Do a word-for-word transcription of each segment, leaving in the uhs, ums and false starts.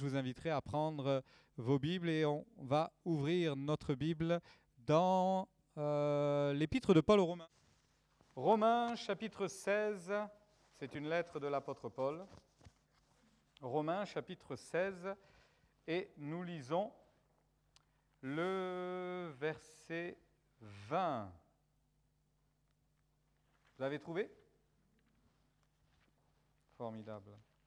je vous inviterai à prendre vos Bibles et on va ouvrir notre Bible dans euh, l'épître de Paul aux Romains. Romains chapitre seize, c'est une lettre de l'apôtre Paul. Romains chapitre seize, et nous lisons le verset vingt. Vous l'avez trouvé ? Formidable.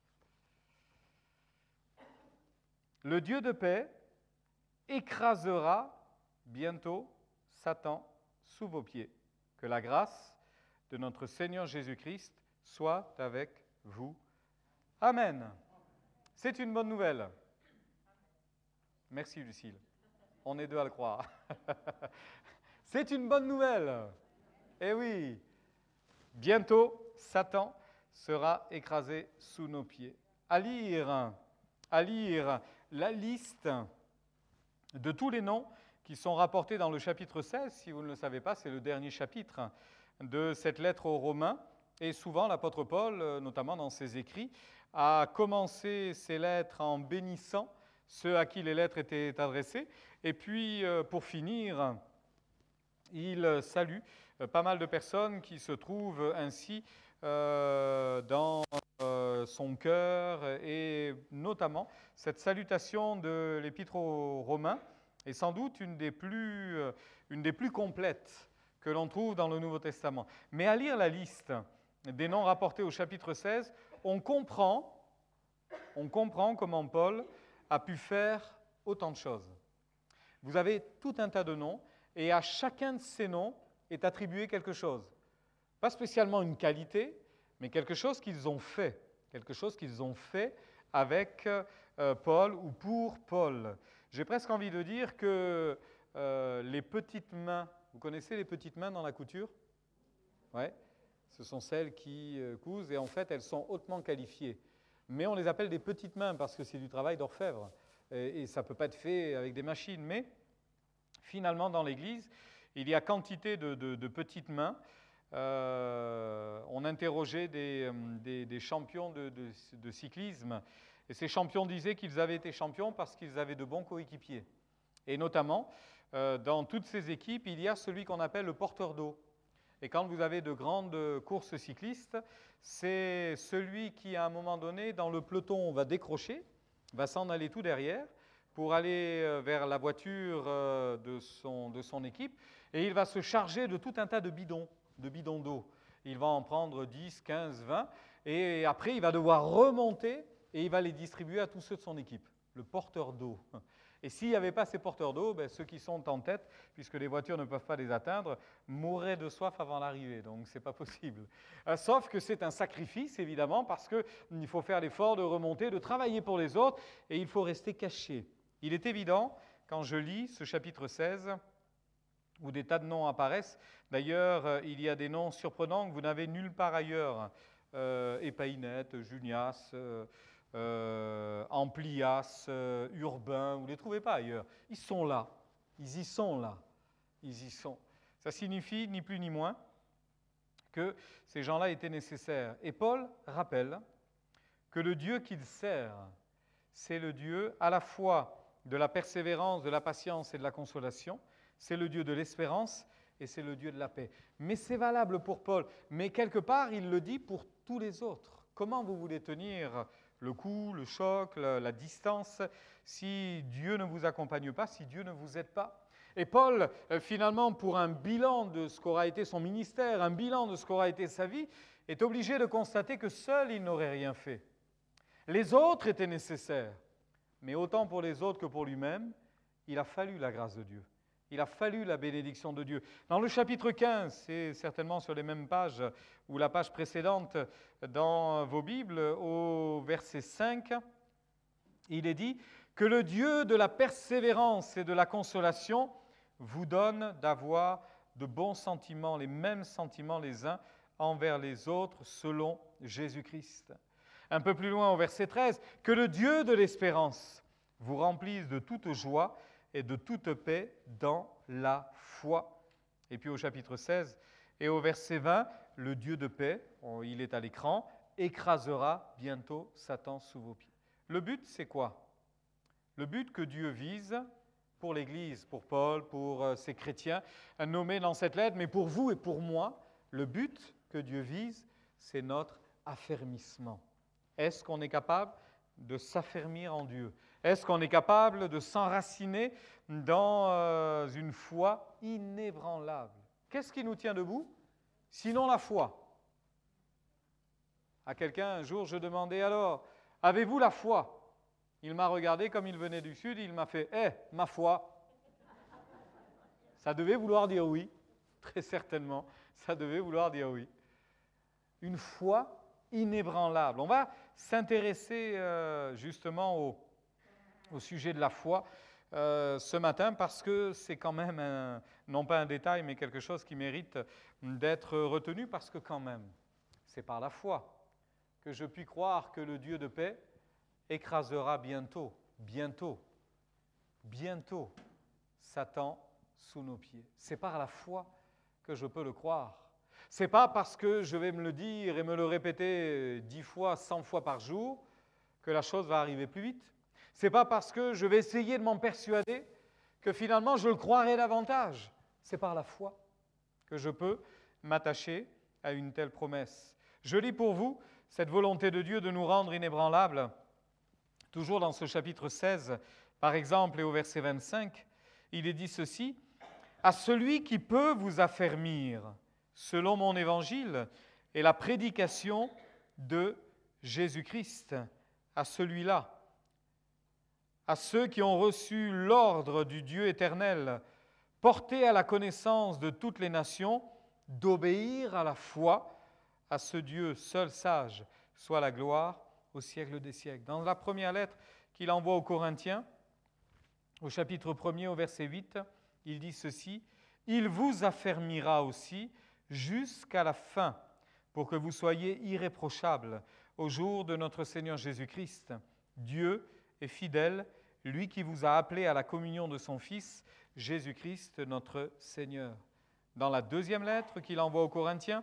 Le Dieu de paix écrasera bientôt Satan sous vos pieds. Que la grâce de notre Seigneur Jésus-Christ soit avec vous. Amen. C'est une bonne nouvelle. Merci Lucille. On est deux à le croire. C'est une bonne nouvelle. Eh oui. Bientôt, Satan sera écrasé sous nos pieds. À lire, à lire la liste de tous les noms qui sont rapportés dans le chapitre seize. Si vous ne le savez pas, c'est le dernier chapitre de cette lettre aux Romains. Et souvent, l'apôtre Paul, notamment dans ses écrits, a commencé ses lettres en bénissant ceux à qui les lettres étaient adressées. Et puis, pour finir, il salue pas mal de personnes qui se trouvent ainsi euh, dans euh, son cœur, et notamment cette salutation de l'épître aux Romains est sans doute une des plus, euh, une des plus complètes que l'on trouve dans le Nouveau Testament. Mais à lire la liste des noms rapportés au chapitre seize, on comprend, on comprend comment Paul a pu faire autant de choses. Vous avez tout un tas de noms, et à chacun de ces noms est attribué quelque chose. Pas spécialement une qualité, mais quelque chose qu'ils ont fait. Quelque chose qu'ils ont fait avec euh, Paul ou pour Paul. J'ai presque envie de dire que euh, les petites mains, vous connaissez les petites mains dans la couture ? Ouais. Ce sont celles qui euh, cousent, et en fait, elles sont hautement qualifiées. Mais on les appelle des petites mains parce que c'est du travail d'orfèvre. Et, et ça ne peut pas être fait avec des machines. Mais finalement, dans l'Église, il y a quantité de, de, de petites mains. Euh, on interrogeait des, des, des champions de, de, de cyclisme, et ces champions disaient qu'ils avaient été champions parce qu'ils avaient de bons coéquipiers. Et notamment, euh, dans toutes ces équipes, il y a celui qu'on appelle le porteur d'eau. Et quand vous avez de grandes courses cyclistes, c'est celui qui, à un moment donné, dans le peloton, va décrocher, va s'en aller tout derrière, pour aller vers la voiture de son, de son équipe, et il va se charger de tout un tas de bidons, de bidons d'eau. Il va en prendre dix, quinze, vingt, et après il va devoir remonter, et il va les distribuer à tous ceux de son équipe, le porteur d'eau. Et s'il n'y avait pas ces porteurs d'eau, ben, ceux qui sont en tête, puisque les voitures ne peuvent pas les atteindre, mourraient de soif avant l'arrivée, donc ce n'est pas possible. Euh, sauf que c'est un sacrifice, évidemment, parce qu'il faut faire l'effort de remonter, de travailler pour les autres, et il faut rester caché. Il est évident, quand je lis ce chapitre seize, où des tas de noms apparaissent, d'ailleurs, il y a des noms surprenants que vous n'avez nulle part ailleurs. Euh, Épaïnette, Junias, euh, euh, Amplias, euh, Urbain, vous ne les trouvez pas ailleurs. Ils sont là, ils y sont là, ils y sont. Ça signifie, ni plus ni moins, que ces gens-là étaient nécessaires. Et Paul rappelle que le Dieu qu'il sert, c'est le Dieu à la fois de la persévérance, de la patience et de la consolation, c'est le Dieu de l'espérance et c'est le Dieu de la paix. Mais c'est valable pour Paul, mais quelque part, il le dit pour tous les autres. Comment vous voulez tenir le coup, le choc, la, la distance, si Dieu ne vous accompagne pas, si Dieu ne vous aide pas ? Et Paul, finalement, pour un bilan de ce qu'aura été son ministère, un bilan de ce qu'aura été sa vie, est obligé de constater que seul il n'aurait rien fait. Les autres étaient nécessaires. Mais autant pour les autres que pour lui-même, il a fallu la grâce de Dieu. Il a fallu la bénédiction de Dieu. Dans le chapitre quinze, c'est certainement sur les mêmes pages ou la page précédente dans vos Bibles, au verset cinq, il est dit que le Dieu de la persévérance et de la consolation vous donne d'avoir de bons sentiments, les mêmes sentiments les uns envers les autres, selon Jésus-Christ. Un peu plus loin, au verset treize, que le Dieu de l'espérance vous remplisse de toute joie et de toute paix dans la foi. Et puis au chapitre seize et au verset vingt, le Dieu de paix, il est à l'écran, écrasera bientôt Satan sous vos pieds. Le but, c'est quoi ? Le but que Dieu vise pour l'Église, pour Paul, pour euh, ces chrétiens nommés dans cette lettre, mais pour vous et pour moi, le but que Dieu vise, c'est notre affermissement. Est-ce qu'on est capable de s'affermir en Dieu? Est-ce qu'on est capable de s'enraciner dans euh, une foi inébranlable? Qu'est-ce qui nous tient debout? Sinon la foi. À quelqu'un, un jour, je demandais alors, avez-vous la foi? Il m'a regardé comme il venait du Sud, il m'a fait, eh, ma foi. Ça devait vouloir dire oui, très certainement, ça devait vouloir dire oui. Une foi inébranlable. On va s'intéresser euh, justement au, au sujet de la foi euh, ce matin parce que c'est quand même, un, non pas un détail, mais quelque chose qui mérite d'être retenu parce que quand même, c'est par la foi que je puis croire que le Dieu de paix écrasera bientôt, bientôt, bientôt Satan sous nos pieds. C'est par la foi que je peux le croire. C'est pas parce que je vais me le dire et me le répéter dix fois, cent fois par jour que la chose va arriver plus vite. C'est pas parce que je vais essayer de m'en persuader que finalement je le croirai davantage. C'est par la foi que je peux m'attacher à une telle promesse. Je lis pour vous cette volonté de Dieu de nous rendre inébranlables. Toujours dans ce chapitre seize, par exemple, et au verset vingt-cinq, il est dit ceci, « À celui qui peut vous affermir, selon mon évangile, et la prédication de Jésus-Christ, à celui-là, à ceux qui ont reçu l'ordre du Dieu éternel, portés à la connaissance de toutes les nations, d'obéir à la foi, à ce Dieu seul sage, soit la gloire au siècle des siècles. » Dans la première lettre qu'il envoie aux Corinthiens, au chapitre premier, au verset huit, il dit ceci, « Il vous affermira aussi jusqu'à la fin, pour que vous soyez irréprochables au jour de notre Seigneur Jésus-Christ. Dieu est fidèle, lui qui vous a appelés à la communion de son Fils, Jésus-Christ notre Seigneur. » Dans la deuxième lettre qu'il envoie aux Corinthiens,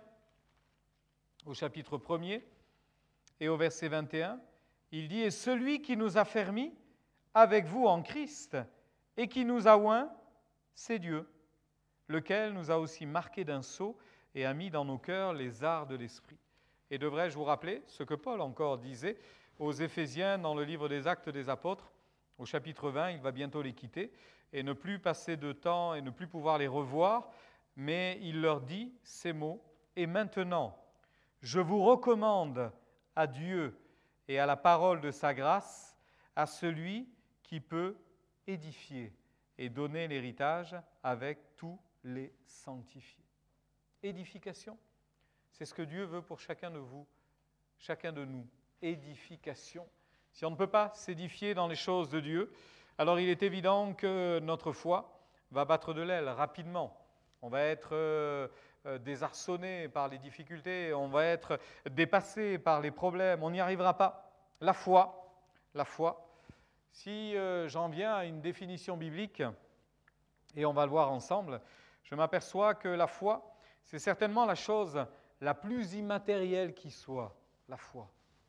au chapitre premier, et au verset vingt et un, il dit « Et celui qui nous a fermis avec vous en Christ et qui nous a oints, c'est Dieu, lequel nous a aussi marqués d'un sceau et a mis dans nos cœurs les arts de l'Esprit. » Et devrais-je vous rappeler ce que Paul encore disait aux Éphésiens dans le livre des Actes des Apôtres, au chapitre vingt, il va bientôt les quitter, et ne plus passer de temps et ne plus pouvoir les revoir, mais il leur dit ces mots, « Et maintenant, je vous recommande à Dieu et à la parole de sa grâce, à celui qui peut édifier et donner l'héritage avec tous les sanctifiés. » Édification, c'est ce que Dieu veut pour chacun de vous, chacun de nous. Édification. Si on ne peut pas s'édifier dans les choses de Dieu, alors il est évident que notre foi va battre de l'aile rapidement. On va être euh, euh, désarçonné par les difficultés, on va être dépassé par les problèmes, on n'y arrivera pas. La foi, la foi, si euh, j'en viens à une définition biblique, et on va le voir ensemble, je m'aperçois que la foi, c'est certainement la chose la plus immatérielle qui soit, la foi.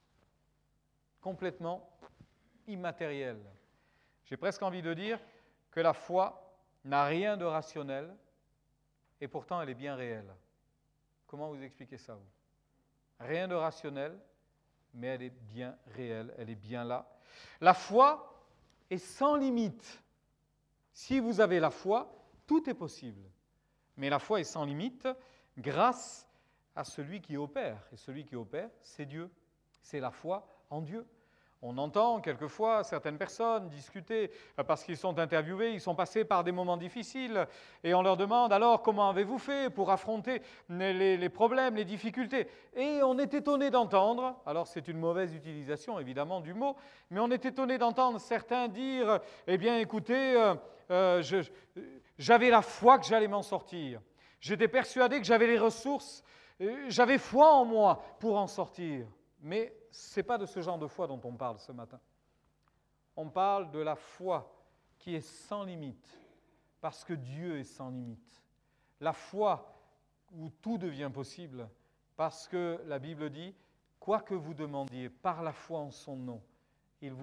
Complètement immatérielle. J'ai presque envie de dire que la foi n'a rien de rationnel, et pourtant elle est bien réelle. Comment vous expliquez ça, vous? Rien de rationnel, mais elle est bien réelle, elle est bien là. La foi est sans limite. Si vous avez la foi, tout est possible. Mais la foi est sans limite grâce à celui qui opère. Et celui qui opère, c'est Dieu. C'est la foi en Dieu. On entend quelquefois certaines personnes discuter parce qu'ils sont interviewés, ils sont passés par des moments difficiles et on leur demande alors comment avez-vous fait pour affronter les, les problèmes, les difficultés. Et on est étonné d'entendre, alors c'est une mauvaise utilisation évidemment du mot, mais on est étonné d'entendre certains dire eh bien écoutez, euh, euh, je, j'avais la foi que j'allais m'en sortir. J'étais persuadé que j'avais les ressources, euh, j'avais foi en moi pour en sortir. Mais ce n'est pas de ce genre de foi dont on parle ce matin. On parle de la foi qui est sans limite, parce que Dieu est sans limite. La foi où tout devient possible, parce que la Bible dit, quoi que vous demandiez par la foi en son nom, il vous,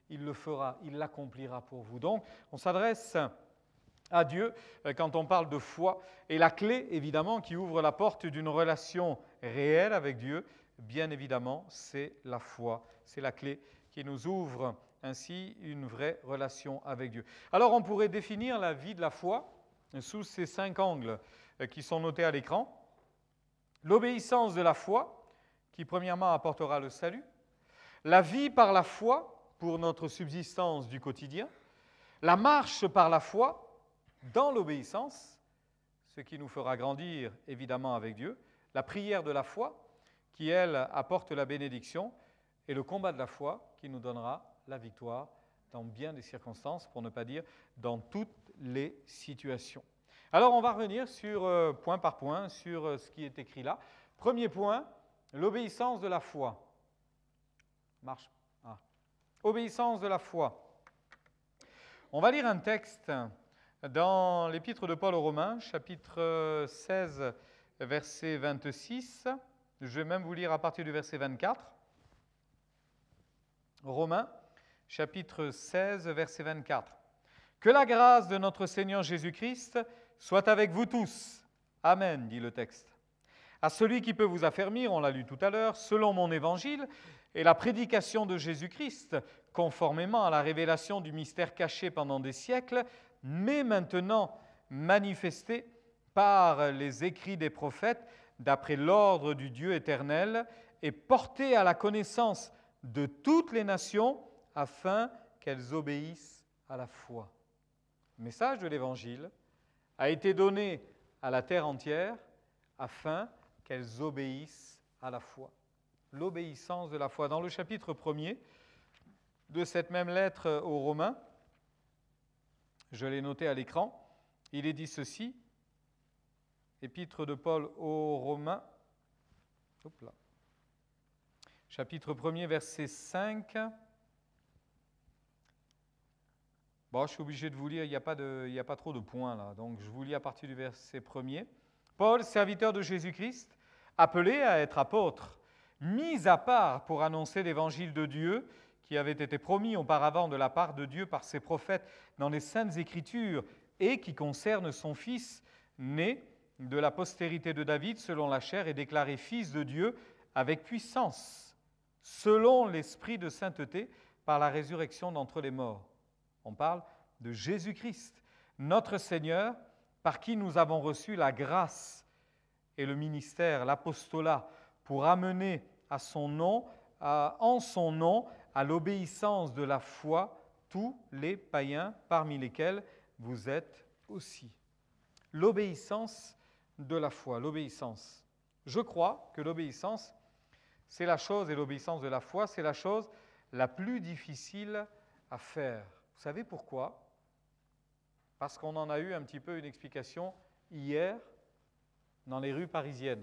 il le fera, il l'accomplira pour vous. Donc, on s'adresse à Dieu quand on parle de foi. Et la clé, évidemment, qui ouvre la porte d'une relation réelle avec Dieu, bien évidemment, c'est la foi. C'est la clé qui nous ouvre ainsi une vraie relation avec Dieu. Alors, on pourrait définir la vie de la foi sous ces cinq angles qui sont notés à l'écran. L'obéissance de la foi, qui premièrement apportera le salut. La vie par la foi pour notre subsistance du quotidien. La marche par la foi dans l'obéissance, ce qui nous fera grandir évidemment avec Dieu. La prière de la foi, qui elle apporte la bénédiction. Et le combat de la foi, qui nous donnera la victoire dans bien des circonstances, pour ne pas dire dans toutes les situations. Alors on va revenir sur, euh, point par point sur euh, ce qui est écrit là. Premier point, l'obéissance de la foi. Marche. Ah. Obéissance de la foi. On va lire un texte dans l'épître de Paul aux Romains, chapitre seize, verset vingt-six. Je vais même vous lire à partir du verset vingt-quatre. Romains, chapitre seize, verset vingt-quatre. « Que la grâce de notre Seigneur Jésus-Christ soit avec vous tous. Amen, dit le texte. À celui qui peut vous affermir, on l'a lu tout à l'heure, selon mon évangile et la prédication de Jésus-Christ, conformément à la révélation du mystère caché pendant des siècles, mais maintenant manifesté par les écrits des prophètes, d'après l'ordre du Dieu éternel, et porté à la connaissance de toutes les nations, afin qu'elles obéissent à la foi. » Le message de l'Évangile a été donné à la terre entière, afin qu'elles obéissent à la foi. L'obéissance de la foi. Dans le chapitre premier de cette même lettre aux Romains, je l'ai noté à l'écran, il est dit ceci, épître de Paul aux Romains, hop là, chapitre premier, verset cinq. Bon, je suis obligé de vous lire, il n'y a pas de, il n'y a pas trop de points là, donc je vous lis à partir du verset premier. Paul, serviteur de Jésus-Christ, appelé à être apôtre, mis à part pour annoncer l'évangile de Dieu qui avait été promis auparavant de la part de Dieu par ses prophètes dans les Saintes Écritures et qui concerne son Fils, né de la postérité de David selon la chair et déclaré Fils de Dieu avec puissance, selon l'esprit de sainteté par la résurrection d'entre les morts. On parle de Jésus-Christ, notre Seigneur, par qui nous avons reçu la grâce et le ministère, l'apostolat, pour amener à son nom, à, en son nom, à l'obéissance de la foi, tous les païens, parmi lesquels vous êtes aussi. L'obéissance de la foi, l'obéissance. Je crois que l'obéissance, c'est la chose, et l'obéissance de la foi, c'est la chose la plus difficile à faire. Vous savez pourquoi ? Parce qu'on en a eu un petit peu une explication hier dans les rues parisiennes.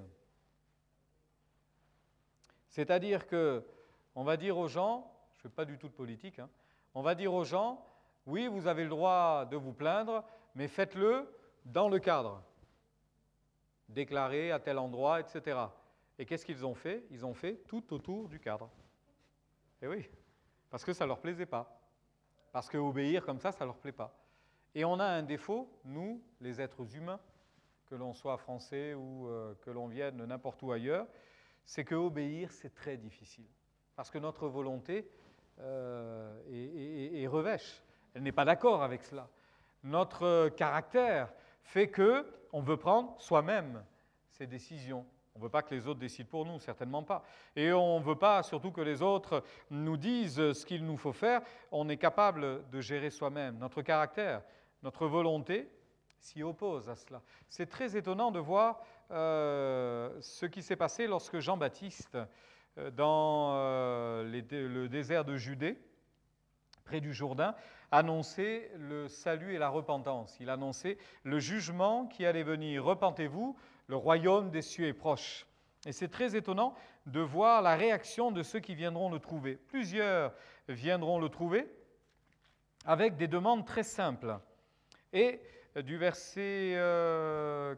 C'est-à-dire qu'on va dire aux gens, je ne fais pas du tout de politique, hein, on va dire aux gens, oui, vous avez le droit de vous plaindre, mais faites-le dans le cadre, déclaré à tel endroit, et cetera. Et qu'est-ce qu'ils ont fait ? Ils ont fait tout autour du cadre. Et oui, parce que ça ne leur plaisait pas. Parce qu'obéir comme ça, ça ne leur plaît pas. Et on a un défaut, nous, les êtres humains, que l'on soit français ou euh, que l'on vienne n'importe où ailleurs, c'est qu'obéir, c'est très difficile. Parce que notre volonté euh, est, est, est revêche. Elle n'est pas d'accord avec cela. Notre caractère fait qu'on veut prendre soi-même ses décisions. On ne veut pas que les autres décident pour nous, certainement pas. Et on ne veut pas surtout que les autres nous disent ce qu'il nous faut faire. On est capable de gérer soi-même. Notre caractère, notre volonté s'y oppose à cela. C'est très étonnant de voir euh, ce qui s'est passé lorsque Jean-Baptiste, euh, dans euh, les, le désert de Judée, près du Jourdain, annonçait le salut et la repentance. Il annonçait le jugement qui allait venir. Repentez-vous, le royaume des cieux est proche. Et c'est très étonnant de voir la réaction de ceux qui viendront le trouver. Plusieurs viendront le trouver avec des demandes très simples. Et du verset, euh,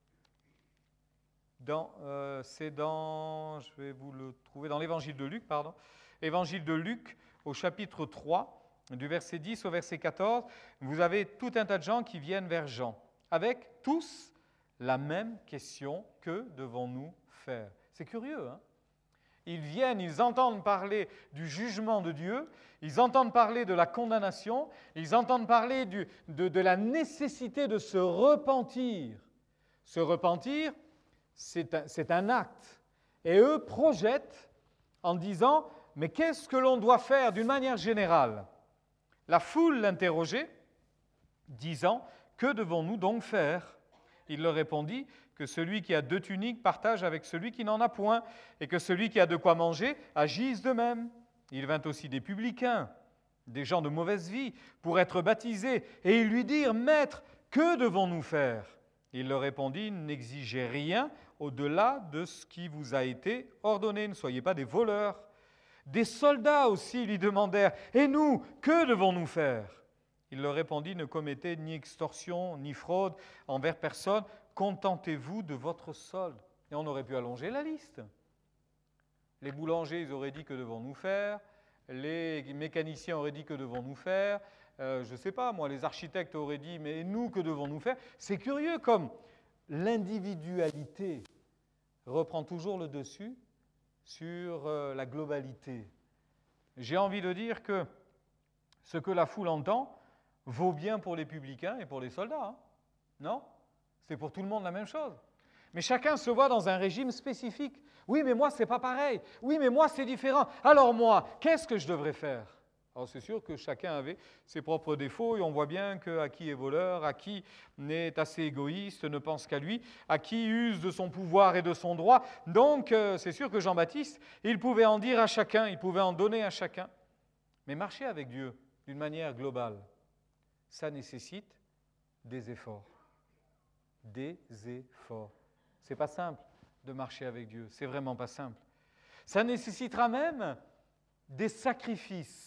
dans, euh, c'est dans, je vais vous le trouver, dans l'évangile de Luc, pardon, évangile de Luc au chapitre trois, du verset dix au verset quatorze, vous avez tout un tas de gens qui viennent vers Jean, avec tous la même question: que devons-nous faire? C'est curieux, hein? Ils viennent, ils entendent parler du jugement de Dieu, ils entendent parler de la condamnation, ils entendent parler du, de, de la nécessité de se repentir. Se repentir, c'est un, c'est un acte. Et eux projettent en disant: mais qu'est-ce que l'on doit faire d'une manière générale? La foule l'interrogeait, disant: que devons-nous donc faire? Il leur répondit que celui qui a deux tuniques partage avec celui qui n'en a point, et que celui qui a de quoi manger agisse de même. Il vint aussi des publicains, des gens de mauvaise vie, pour être baptisés, et ils lui dirent: Maître, que devons-nous faire? Il leur répondit: n'exigez rien au-delà de ce qui vous a été ordonné, ne soyez pas des voleurs. Des soldats aussi lui demandèrent: et nous, que devons-nous faire? Il leur répondit: ne commettez ni extorsion, ni fraude envers personne, contentez-vous de votre solde. Et on aurait pu allonger la liste. Les boulangers, ils auraient dit: que devons-nous faire? Les mécaniciens auraient dit: que devons-nous faire? euh, Je ne sais pas, moi, les architectes auraient dit: mais nous, que devons-nous faire? C'est curieux comme l'individualité reprend toujours le dessus sur euh, la globalité. J'ai envie de dire que ce que la foule entend vaut bien pour les publicains et pour les soldats. Hein? Non? C'est pour tout le monde la même chose. Mais chacun se voit dans un régime spécifique. Oui, mais moi, ce n'est pas pareil. Oui, mais moi, c'est différent. Alors moi, qu'est-ce que je devrais faire? Alors c'est sûr que chacun avait ses propres défauts, et on voit bien qu'à qui est voleur, à qui est assez égoïste, ne pense qu'à lui, à qui use de son pouvoir et de son droit. Donc euh, c'est sûr que Jean-Baptiste, il pouvait en dire à chacun, il pouvait en donner à chacun. Mais marcher avec Dieu d'une manière globale, ça nécessite des efforts. Des efforts. C'est pas simple de marcher avec Dieu, c'est vraiment pas simple. Ça nécessitera même des sacrifices.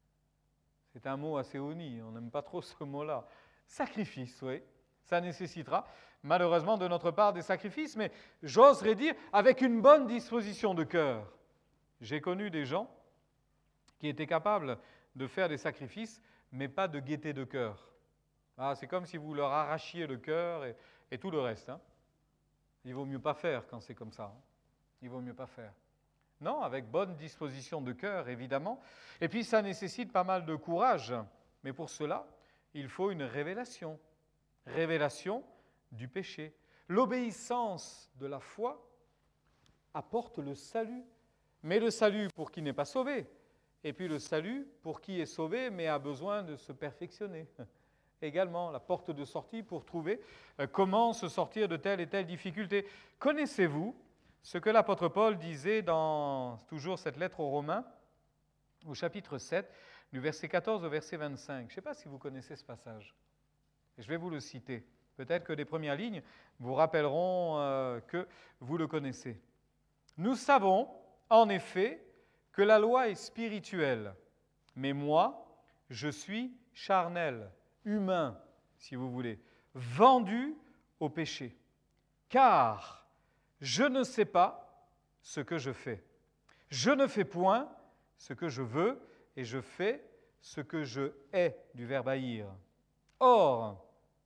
C'est un mot assez honni, on n'aime pas trop ce mot-là. Sacrifice, oui, ça nécessitera malheureusement de notre part des sacrifices, mais j'oserais dire avec une bonne disposition de cœur. J'ai connu des gens qui étaient capables de faire des sacrifices, mais pas de gaieté de cœur. Ah, c'est comme si vous leur arrachiez le cœur et, et tout le reste. Hein. Il vaut mieux pas faire quand c'est comme ça. Hein. Il vaut mieux pas faire. Non, avec bonne disposition de cœur, évidemment. Et puis, ça nécessite pas mal de courage. Mais pour cela, il faut une révélation. Révélation du péché. L'obéissance de la foi apporte le salut. Mais le salut pour qui n'est pas sauvé. Et puis le salut pour qui est sauvé, mais a besoin de se perfectionner. Également, la porte de sortie pour trouver comment se sortir de telle et telle difficulté. Connaissez-vous ce que l'apôtre Paul disait dans toujours cette lettre aux Romains, au chapitre sept, du verset quatorze au verset vingt-cinq. Je ne sais pas si vous connaissez ce passage. Je vais vous le citer. Peut-être que les premières lignes vous rappelleront euh, que vous le connaissez. Nous savons, en effet, que la loi est spirituelle, mais moi, je suis charnel, humain, si vous voulez, vendu au péché. Car je ne sais pas ce que je fais. Je ne fais point ce que je veux, et je fais ce que je hais, du verbe haïr. Or,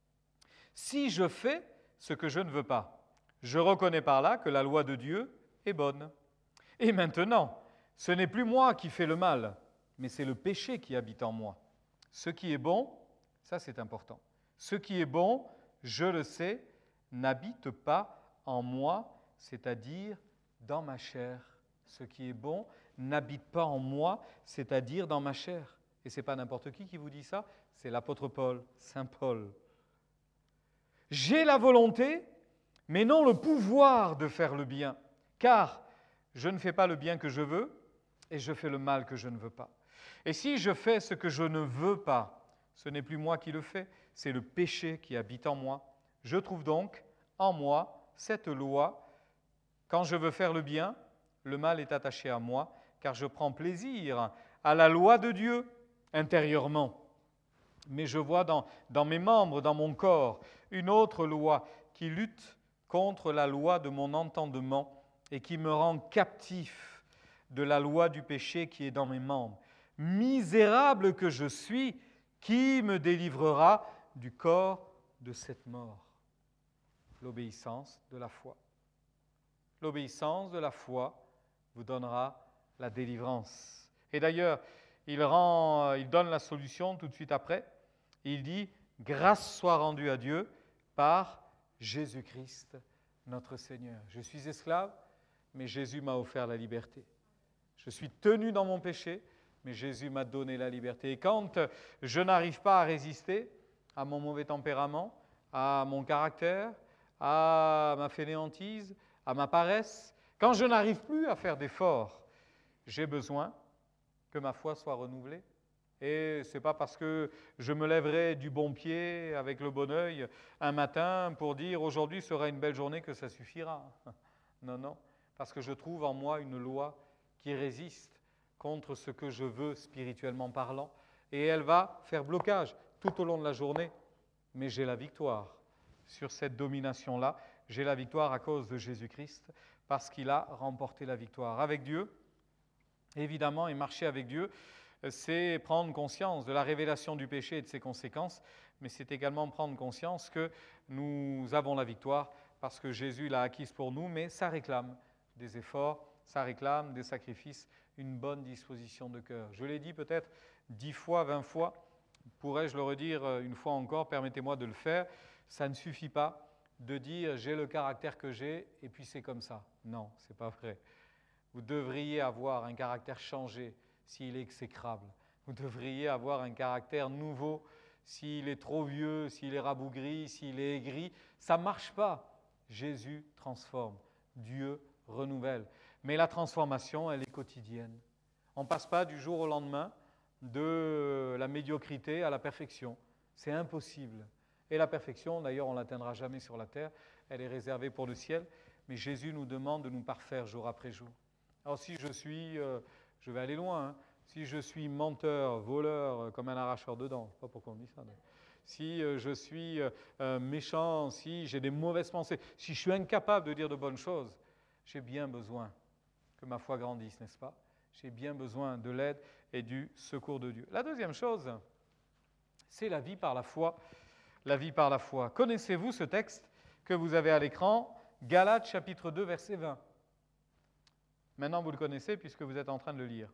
si je fais ce que je ne veux pas, je reconnais par là que la loi de Dieu est bonne. Et maintenant, ce n'est plus moi qui fais le mal, mais c'est le péché qui habite en moi. Ce qui est bon, ça c'est important, ce qui est bon, je le sais, n'habite pas en moi, c'est-à-dire dans ma chair. Ce qui est bon n'habite pas en moi, c'est-à-dire dans ma chair. Et ce n'est pas n'importe qui qui vous dit ça, c'est l'apôtre Paul, saint Paul. J'ai la volonté, mais non le pouvoir de faire le bien, car je ne fais pas le bien que je veux, et je fais le mal que je ne veux pas. Et si je fais ce que je ne veux pas, ce n'est plus moi qui le fais, c'est le péché qui habite en moi. Je trouve donc en moi cette loi. Quand je veux faire le bien, le mal est attaché à moi, car je prends plaisir à la loi de Dieu intérieurement. Mais je vois dans, dans mes membres, dans mon corps, une autre loi qui lutte contre la loi de mon entendement et qui me rend captif de la loi du péché qui est dans mes membres. Misérable que je suis, qui me délivrera du corps de cette mort? L'obéissance de la foi. L'obéissance de la foi vous donnera la délivrance. Et d'ailleurs, il, rend, il donne la solution tout de suite après. Il dit « Grâce soit rendue à Dieu par Jésus-Christ, notre Seigneur. » Je suis esclave, mais Jésus m'a offert la liberté. Je suis tenu dans mon péché, mais Jésus m'a donné la liberté. Et quand je n'arrive pas à résister à mon mauvais tempérament, à mon caractère, à ma fainéantise, à ma paresse, quand je n'arrive plus à faire d'efforts, j'ai besoin que ma foi soit renouvelée. Et ce n'est pas parce que je me lèverai du bon pied, avec le bon œil, un matin pour dire « aujourd'hui sera une belle journée » que ça suffira. Non, non, parce que je trouve en moi une loi qui résiste contre ce que je veux spirituellement parlant. Et elle va faire blocage tout au long de la journée. Mais j'ai la victoire sur cette domination-là. J'ai la victoire à cause de Jésus-Christ, parce qu'il a remporté la victoire. Avec Dieu, évidemment, et marcher avec Dieu, c'est prendre conscience de la révélation du péché et de ses conséquences, mais c'est également prendre conscience que nous avons la victoire parce que Jésus l'a acquise pour nous, mais ça réclame des efforts, ça réclame des sacrifices, une bonne disposition de cœur. Je l'ai dit peut-être dix fois, vingt fois, pourrais-je le redire une fois encore, permettez-moi de le faire, ça ne suffit pas de dire « j'ai le caractère que j'ai et puis c'est comme ça ». Non, ce n'est pas vrai. Vous devriez avoir un caractère changé s'il est exécrable. Vous devriez avoir un caractère nouveau s'il est trop vieux, s'il est rabougri, s'il est aigri. Ça ne marche pas. Jésus transforme, Dieu renouvelle. Mais la transformation, elle est quotidienne. On ne passe pas du jour au lendemain de la médiocrité à la perfection. C'est impossible. Et la perfection, d'ailleurs, on ne l'atteindra jamais sur la terre. Elle est réservée pour le ciel. Mais Jésus nous demande de nous parfaire jour après jour. Alors si je suis, euh, je vais aller loin, hein, si je suis menteur, voleur, euh, comme un arracheur de dents, je ne sais pas pourquoi on dit ça, mais si euh, je suis euh, méchant, si j'ai des mauvaises pensées, si je suis incapable de dire de bonnes choses, j'ai bien besoin que ma foi grandisse, n'est-ce pas? J'ai bien besoin de l'aide et du secours de Dieu. La deuxième chose, c'est la vie par la foi. La vie par la foi. Connaissez-vous ce texte que vous avez à l'écran, Galates chapitre deux, verset vingt? Maintenant, vous le connaissez puisque vous êtes en train de le lire.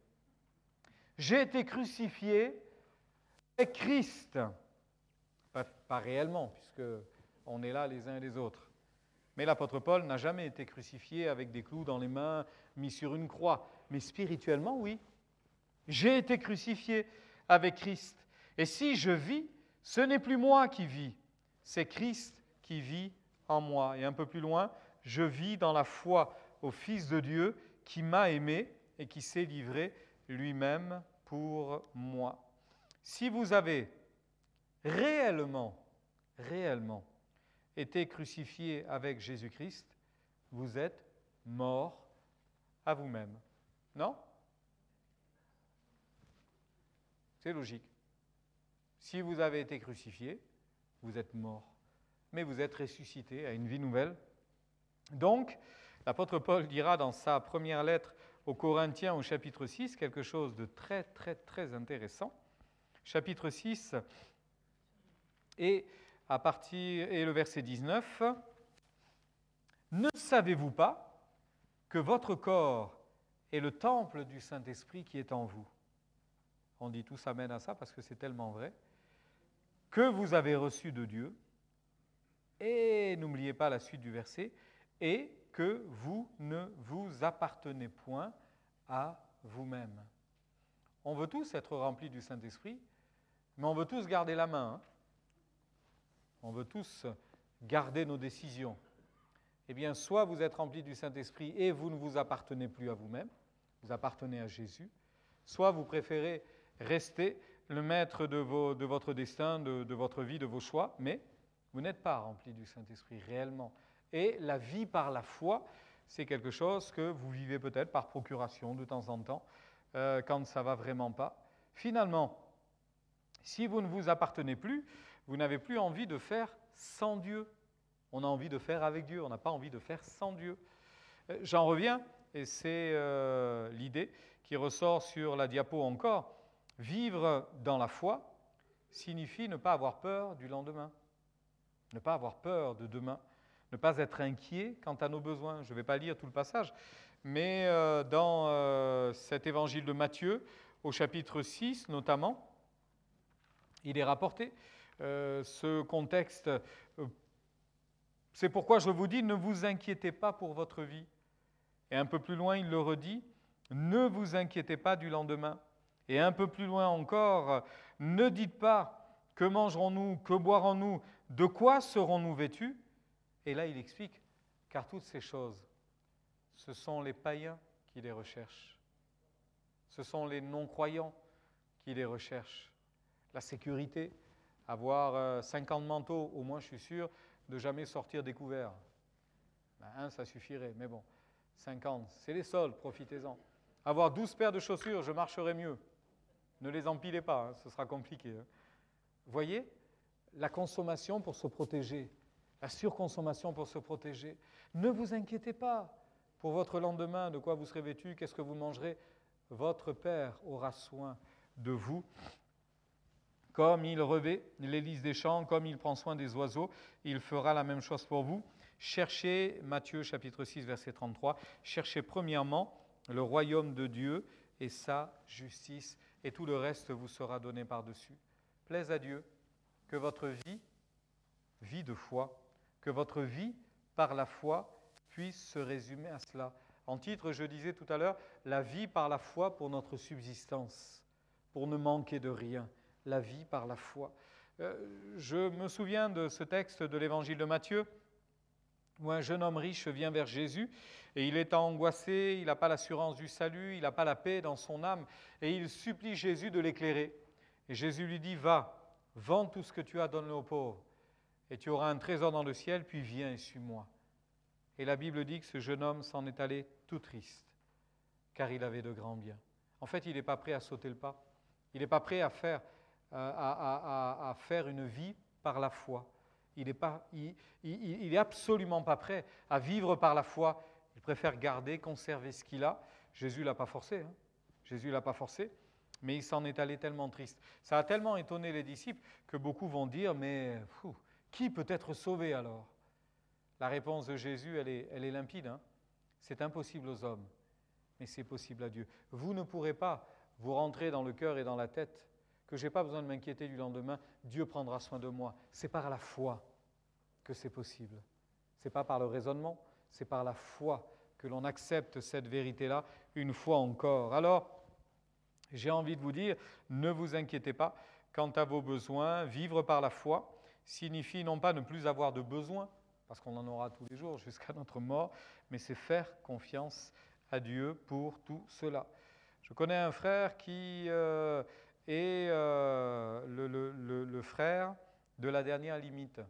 J'ai été crucifié avec Christ. Pas, pas réellement, puisqu'on est là les uns et les autres. Mais l'apôtre Paul n'a jamais été crucifié avec des clous dans les mains, mis sur une croix. Mais spirituellement, oui. J'ai été crucifié avec Christ. Et si je vis, ce n'est plus moi qui vis, c'est Christ qui vit en moi. Et un peu plus loin, je vis dans la foi au Fils de Dieu qui m'a aimé et qui s'est livré lui-même pour moi. Si vous avez réellement, réellement été crucifié avec Jésus-Christ, vous êtes mort à vous-même. Non? C'est logique. Si vous avez été crucifié, vous êtes mort, mais vous êtes ressuscité à une vie nouvelle. Donc, l'apôtre Paul dira dans sa première lettre aux Corinthiens au chapitre six quelque chose de très, très, très intéressant. Chapitre six et, à partir, et le verset dix-neuf. « Ne savez-vous pas que votre corps est le temple du Saint-Esprit qui est en vous ?» On dit tous amen à ça parce que c'est tellement vrai. « Que vous avez reçu de Dieu. » Et n'oubliez pas la suite du verset. « Et que vous ne vous appartenez point à vous-même. » On veut tous être remplis du Saint-Esprit, mais on veut tous garder la main. Hein? On veut tous garder nos décisions. Eh bien, soit vous êtes remplis du Saint-Esprit et vous ne vous appartenez plus à vous-même, vous appartenez à Jésus, soit vous préférez rester le maître de, vos, de votre destin, de, de votre vie, de vos choix, mais vous n'êtes pas remplis du Saint-Esprit réellement. Et la vie par la foi, c'est quelque chose que vous vivez peut-être par procuration de temps en temps, euh, quand ça ne va vraiment pas. Finalement, si vous ne vous appartenez plus, vous n'avez plus envie de faire sans Dieu. On a envie de faire avec Dieu, on n'a pas envie de faire sans Dieu. J'en reviens, et c'est euh, l'idée qui ressort sur la diapo encore. Vivre dans la foi signifie ne pas avoir peur du lendemain, ne pas avoir peur de demain, ne pas être inquiet quant à nos besoins. Je ne vais pas lire tout le passage, mais euh, dans euh, cet évangile de Matthieu, au chapitre six notamment, il est rapporté euh, ce contexte. Euh, c'est pourquoi je vous dis, ne vous inquiétez pas pour votre vie. Et un peu plus loin, il le redit, ne vous inquiétez pas du lendemain. Et un peu plus loin encore, ne dites pas que mangerons-nous, que boirons-nous, de quoi serons-nous vêtus? Et là, il explique, car toutes ces choses, ce sont les païens qui les recherchent. Ce sont les non-croyants qui les recherchent. La sécurité, avoir cinquante manteaux, au moins je suis sûr de jamais sortir découvert. Ben, un, ça suffirait, mais bon, cinquante, c'est les soldes, profitez-en. Avoir douze paires de chaussures, je marcherai mieux. Ne les empilez pas, hein, ce sera compliqué. Hein. Voyez, la consommation pour se protéger, la surconsommation pour se protéger. Ne vous inquiétez pas pour votre lendemain, de quoi vous serez vêtu, qu'est-ce que vous mangerez. Votre Père aura soin de vous. Comme il revêt les lys des champs, comme il prend soin des oiseaux, il fera la même chose pour vous. Cherchez, Matthieu chapitre six, verset trente-trois, cherchez premièrement le royaume de Dieu et sa justice, et tout le reste vous sera donné par-dessus. Plaise à Dieu que votre vie, vie de foi, que votre vie par la foi puisse se résumer à cela. En titre, je disais tout à l'heure, la vie par la foi pour notre subsistance, pour ne manquer de rien. La vie par la foi. Euh, je me souviens de ce texte de l'évangile de Matthieu, où un jeune homme riche vient vers Jésus et il est angoissé, il n'a pas l'assurance du salut, il n'a pas la paix dans son âme et il supplie Jésus de l'éclairer. Et Jésus lui dit, va, vends tout ce que tu as, donne-le aux pauvres et tu auras un trésor dans le ciel, puis viens et suis-moi. Et la Bible dit que ce jeune homme s'en est allé tout triste, car il avait de grands biens. En fait, il n'est pas prêt à sauter le pas. Il n'est pas prêt à faire, à, à, à, à faire une vie par la foi. Il n'est pas, il, il, il est absolument pas prêt à vivre par la foi. Il préfère garder, conserver ce qu'il a. Jésus ne l'a pas forcé. Hein. Jésus ne l'a pas forcé, mais il s'en est allé tellement triste. Ça a tellement étonné les disciples que beaucoup vont dire, mais pfff, qui peut être sauvé alors? La réponse de Jésus, elle est, elle est limpide. Hein. C'est impossible aux hommes, mais c'est possible à Dieu. Vous ne pourrez pas vous rentrer dans le cœur et dans la tête que je n'ai pas besoin de m'inquiéter du lendemain, Dieu prendra soin de moi. C'est par la foi que c'est possible. Ce n'est pas par le raisonnement, c'est par la foi que l'on accepte cette vérité-là une fois encore. Alors, j'ai envie de vous dire, ne vous inquiétez pas quant à vos besoins. Vivre par la foi signifie non pas ne plus avoir de besoins, parce qu'on en aura tous les jours jusqu'à notre mort, mais c'est faire confiance à Dieu pour tout cela. Je connais un frère qui euh, est euh, le, le, le, le frère de la dernière limite,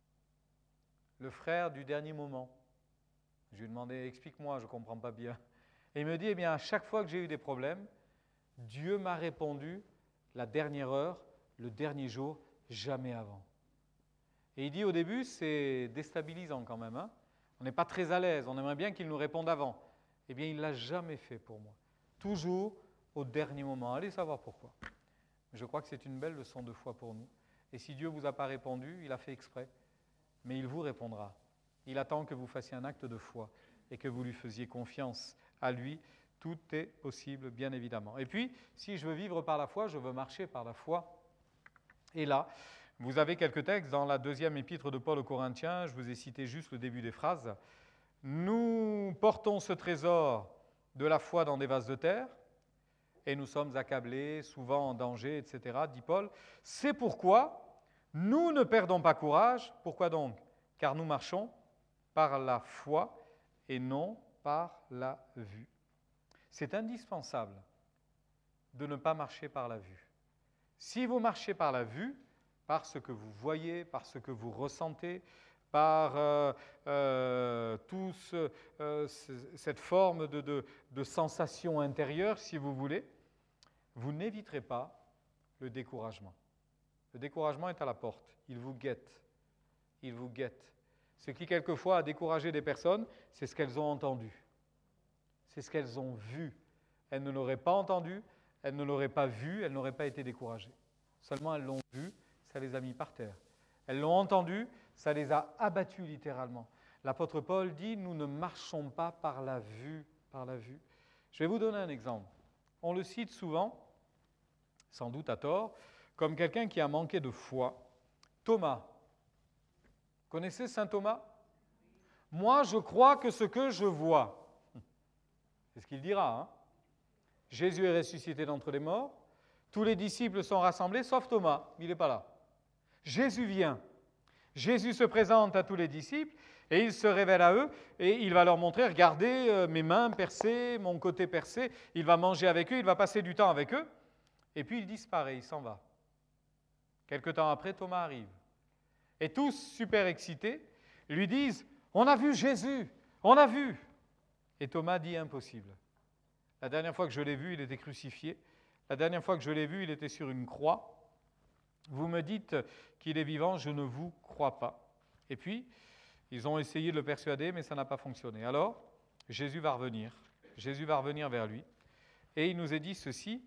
le frère du dernier moment. Je lui ai demandé, explique-moi, je ne comprends pas bien. Et il me dit, eh bien, à chaque fois que j'ai eu des problèmes, Dieu m'a répondu la dernière heure, le dernier jour, jamais avant. Et il dit, au début, c'est déstabilisant quand même. Hein. On n'est pas très à l'aise, on aimerait bien qu'il nous réponde avant. Eh bien, il ne l'a jamais fait pour moi. Toujours au dernier moment. Allez savoir pourquoi. Je crois que c'est une belle leçon de foi pour nous. Et si Dieu ne vous a pas répondu, il a fait exprès. Mais il vous répondra. Il attend que vous fassiez un acte de foi et que vous lui faisiez confiance à lui. Tout est possible, bien évidemment. Et puis, si je veux vivre par la foi, je veux marcher par la foi. Et là, vous avez quelques textes dans la deuxième épître de Paul aux Corinthiens. Je vous ai cité juste le début des phrases. Nous portons ce trésor de la foi dans des vases de terre, et nous sommes accablés, souvent en danger, et cetera, dit Paul. C'est pourquoi nous ne perdons pas courage. Pourquoi donc? Car nous marchons par la foi et non par la vue. C'est indispensable de ne pas marcher par la vue. Si vous marchez par la vue, par ce que vous voyez, par ce que vous ressentez, par euh, euh, toute ce, euh, cette forme de, de, de sensation intérieure, si vous voulez, vous n'éviterez pas le découragement. Le découragement est à la porte. Il vous guette. Il vous guette. Ce qui, quelquefois, a découragé des personnes, c'est ce qu'elles ont entendu. C'est ce qu'elles ont vu. Elles ne l'auraient pas entendu, elles ne l'auraient pas vu, elles n'auraient pas été découragées. Seulement elles l'ont vu, ça les a mis par terre. Elles l'ont entendu, ça les a abattues littéralement. L'apôtre Paul dit, nous ne marchons pas par la vue, par la vue. Je vais vous donner un exemple. On le cite souvent, sans doute à tort, comme quelqu'un qui a manqué de foi. Thomas. Connaissez saint Thomas? Moi, je crois que ce que je vois. C'est ce qu'il dira. Hein? Jésus est ressuscité d'entre les morts. Tous les disciples sont rassemblés, sauf Thomas. Il n'est pas là. Jésus vient. Jésus se présente à tous les disciples et il se révèle à eux et il va leur montrer, regardez euh, mes mains percées, mon côté percé. Il va manger avec eux, il va passer du temps avec eux. Et puis il disparaît, il s'en va. Quelque temps après, Thomas arrive. Et tous, super excités, lui disent, on a vu Jésus, on a vu. Et Thomas dit, impossible. La dernière fois que je l'ai vu, il était crucifié. La dernière fois que je l'ai vu, il était sur une croix. Vous me dites qu'il est vivant, je ne vous crois pas. Et puis, ils ont essayé de le persuader, mais ça n'a pas fonctionné. Alors, Jésus va revenir. Jésus va revenir vers lui. Et il nous a dit ceci.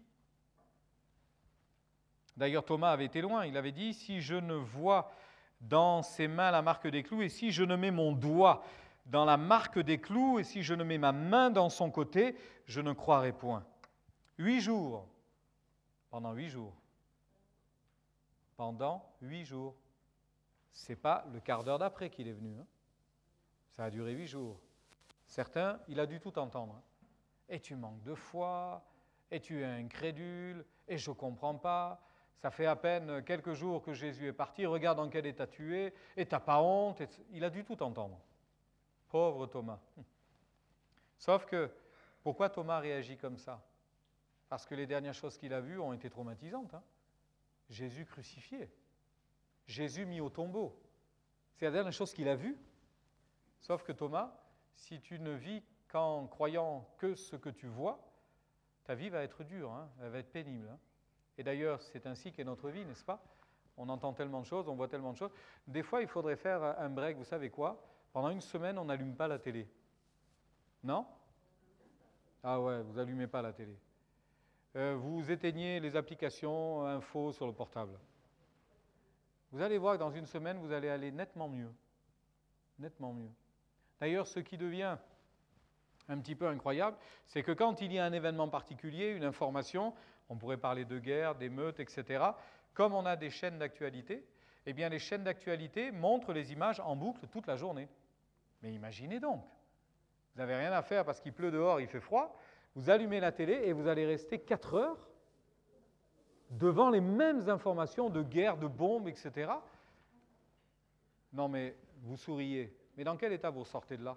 D'ailleurs, Thomas avait été loin. Il avait dit, si je ne vois dans ses mains la marque des clous, et si je ne mets mon doigt dans la marque des clous, et si je ne mets ma main dans son côté, je ne croirai point. Huit jours. Pendant huit jours. Pendant huit jours. Ce n'est pas le quart d'heure d'après qu'il est venu. Hein. Ça a duré huit jours. Certains, il a dû tout entendre. Hein. Et tu manques de foi, et tu es incrédule, et je ne comprends pas. Ça fait à peine quelques jours que Jésus est parti, regarde dans quel état tu es, et tu n'as pas honte. Et il a dû tout entendre. Pauvre Thomas. Sauf que, pourquoi Thomas réagit comme ça? Parce que les dernières choses qu'il a vues ont été traumatisantes. Hein. Jésus crucifié. Jésus mis au tombeau. C'est la dernière chose qu'il a vue. Sauf que Thomas, si tu ne vis qu'en croyant que ce que tu vois, ta vie va être dure, hein, elle va être pénible. Hein. Et d'ailleurs, c'est ainsi qu'est notre vie, n'est-ce pas? On entend tellement de choses, on voit tellement de choses. Des fois, il faudrait faire un break, vous savez quoi? Pendant une semaine, on n'allume pas la télé. Non? Ah ouais, vous n'allumez pas la télé. Euh, vous éteignez les applications info sur le portable. Vous allez voir que dans une semaine, vous allez aller nettement mieux. Nettement mieux. D'ailleurs, ce qui devient un petit peu incroyable, c'est que quand il y a un événement particulier, une information, on pourrait parler de guerre, d'émeutes, et cetera, comme on a des chaînes d'actualité, eh bien les chaînes d'actualité montrent les images en boucle toute la journée. Mais imaginez donc, vous n'avez rien à faire parce qu'il pleut dehors, il fait froid, vous allumez la télé et vous allez rester quatre heures devant les mêmes informations de guerre, de bombes, et cetera. Non mais, vous souriez. Mais dans quel état vous sortez de là?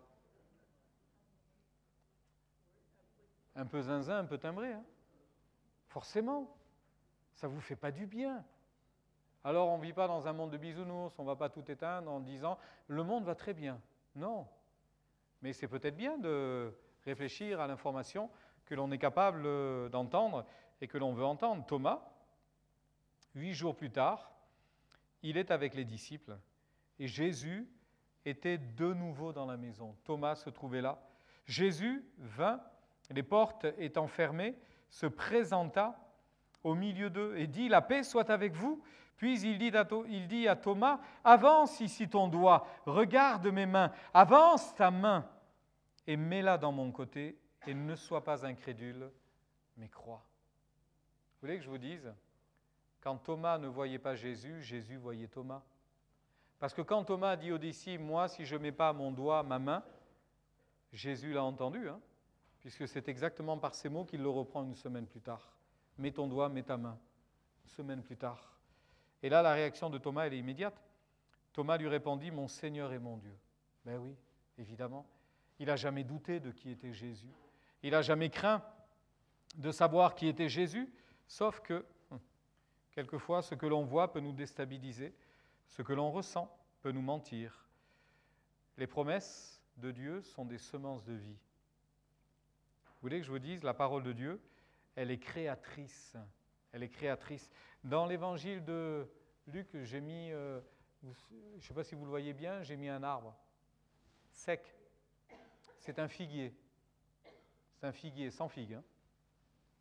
Un peu zinzin, un peu timbré. Hein? Forcément. Ça ne vous fait pas du bien. Alors on ne vit pas dans un monde de bisounours, on ne va pas tout éteindre en disant « le monde va très bien ». Non. Mais c'est peut-être bien de réfléchir à l'information que l'on est capable d'entendre et que l'on veut entendre. Thomas, huit jours plus tard, il est avec les disciples et Jésus était de nouveau dans la maison. Thomas se trouvait là. Jésus vint, les portes étant fermées, se présenta au milieu d'eux et dit « La paix soit avec vous ». Puis il dit, à, il dit à Thomas « Avance ici ton doigt, regarde mes mains, avance ta main et mets-la dans mon côté et ne sois pas incrédule, mais crois. » Vous voulez que je vous dise? Quand Thomas ne voyait pas Jésus, Jésus voyait Thomas. Parce que quand Thomas dit aux disciples, moi, si je ne mets pas mon doigt, ma main, Jésus l'a entendu, hein, puisque c'est exactement par ces mots qu'il le reprend une semaine plus tard. Mets ton doigt, mets ta main. Une semaine plus tard. Et là, la réaction de Thomas, elle est immédiate. Thomas lui répondit, mon Seigneur et mon Dieu. Ben oui, évidemment. Il n'a jamais douté de qui était Jésus. Il n'a jamais craint de savoir qui était Jésus, sauf que, quelquefois, ce que l'on voit peut nous déstabiliser. Ce que l'on ressent peut nous mentir. Les promesses de Dieu sont des semences de vie. Vous voulez que je vous dise, la parole de Dieu, elle est créatrice. Elle est créatrice. Dans l'évangile de Luc, j'ai mis, euh, je ne sais pas si vous le voyez bien, j'ai mis un arbre sec. C'est un figuier. C'est un figuier sans figue. Hein.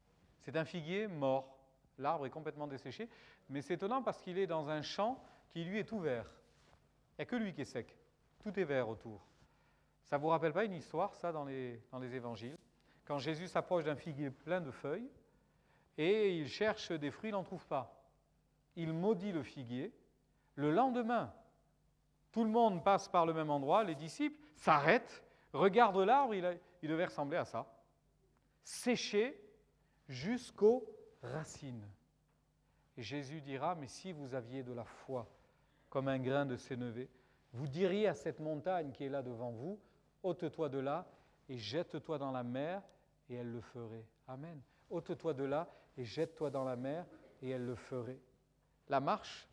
C'est un figuier mort. L'arbre est complètement desséché, mais c'est étonnant parce qu'il est dans un champ qui, lui, est tout vert. Il n'y a que lui qui est sec. Tout est vert autour. Ça ne vous rappelle pas une histoire, ça, dans les, dans les évangiles? Quand Jésus s'approche d'un figuier plein de feuilles et il cherche des fruits, il n'en trouve pas. Il maudit le figuier. Le lendemain, tout le monde passe par le même endroit, les disciples s'arrêtent, regardent l'arbre, il, a, il devait ressembler à ça. Séché jusqu'aux racines. Et Jésus dira, mais si vous aviez de la foi, comme un grain de sénévé, vous diriez à cette montagne qui est là devant vous, ôte-toi de là et jette-toi dans la mer, et elle le ferait. Amen. Ôte-toi de là et jette-toi dans la mer, et elle le ferait. La marche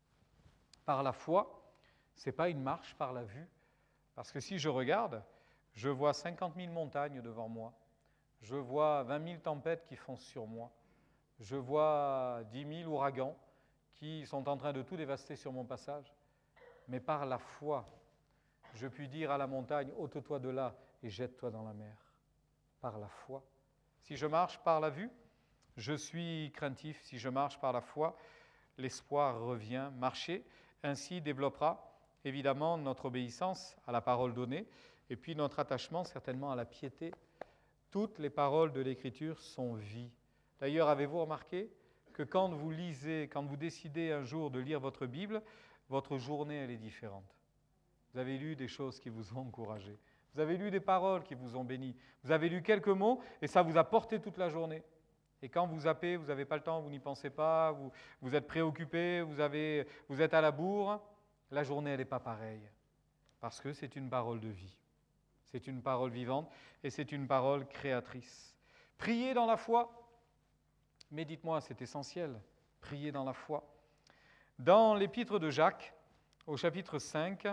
par la foi, ce n'est pas une marche par la vue. Parce que si je regarde, je vois cinquante mille montagnes devant moi. Je vois vingt mille tempêtes qui foncent sur moi. Je vois dix mille ouragans qui sont en train de tout dévaster sur mon passage. Mais par la foi, je puis dire à la montagne, ôte-toi de là et jette-toi dans la mer. Par la foi. Si je marche par la vue, je suis craintif. Si je marche par la foi, l'espoir revient. Marcher ainsi développera évidemment notre obéissance à la parole donnée et puis notre attachement certainement à la piété. Toutes les paroles de l'Écriture sont vie. D'ailleurs, avez-vous remarqué que quand vous lisez, quand vous décidez un jour de lire votre Bible, votre journée, elle est différente. Vous avez lu des choses qui vous ont encouragé. Vous avez lu des paroles qui vous ont béni. Vous avez lu quelques mots et ça vous a porté toute la journée. Et quand vous zappez, vous n'avez pas le temps, vous n'y pensez pas, vous, vous êtes préoccupé, vous, avez, vous êtes à la bourre, la journée, elle n'est pas pareille. Parce que c'est une parole de vie. C'est une parole vivante et c'est une parole créatrice. Priez dans la foi. Mais dites-moi, c'est essentiel. Priez dans la foi. Dans l'épître de Jacques, au chapitre cinq,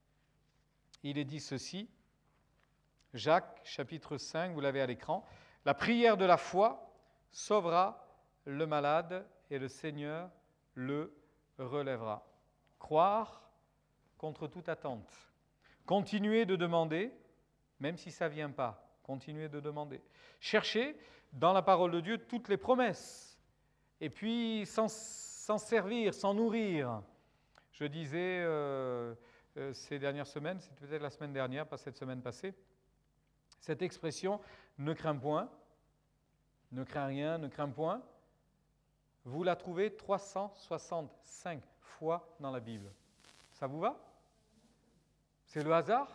il est dit ceci. Jacques, chapitre cinq, vous l'avez à l'écran. La prière de la foi sauvera le malade et le Seigneur le relèvera. Croire contre toute attente. Continuez de demander, même si ça ne vient pas. Continuez de demander. Cherchez dans la parole de Dieu toutes les promesses. Et puis s'en, s'en servir, s'en nourrir. Je disais euh, euh, ces dernières semaines, c'était peut-être la semaine dernière, pas cette semaine passée, cette expression « ne crains point », ne crains rien, ne crains point, vous la trouvez trois cent soixante-cinq fois dans la Bible. Ça vous va? C'est le hasard?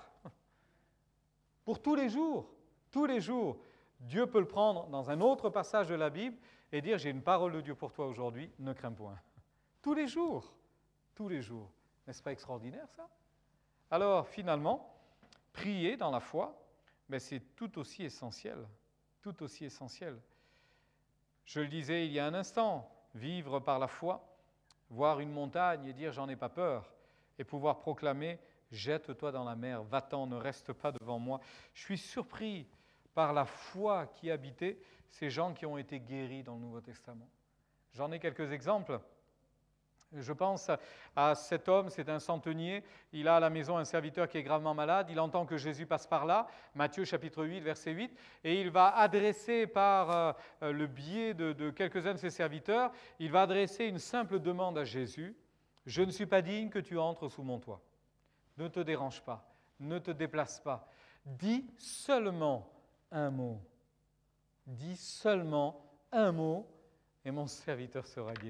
Pour tous les jours, tous les jours, Dieu peut le prendre dans un autre passage de la Bible et dire « j'ai une parole de Dieu pour toi aujourd'hui, ne crains point ». Tous les jours, tous les jours. N'est-ce pas extraordinaire ça? Alors finalement, prier dans la foi, mais c'est tout aussi essentiel, tout aussi essentiel. Je le disais il y a un instant, vivre par la foi, voir une montagne et dire « j'en ai pas peur » et pouvoir proclamer « jette-toi dans la mer, va-t'en, ne reste pas devant moi ». Je suis surpris par la foi qui habitait ces gens qui ont été guéris dans le Nouveau Testament. J'en ai quelques exemples. Je pense à cet homme, c'est un centenier, il a à la maison un serviteur qui est gravement malade, il entend que Jésus passe par là, Matthieu chapitre huit, verset huit, et il va adresser par euh, le biais de, de quelques-uns de ses serviteurs, il va adresser une simple demande à Jésus, « Je ne suis pas digne que tu entres sous mon toit. Ne te dérange pas, ne te déplace pas. Dis seulement un mot. Dis seulement un mot et mon serviteur sera guéri. »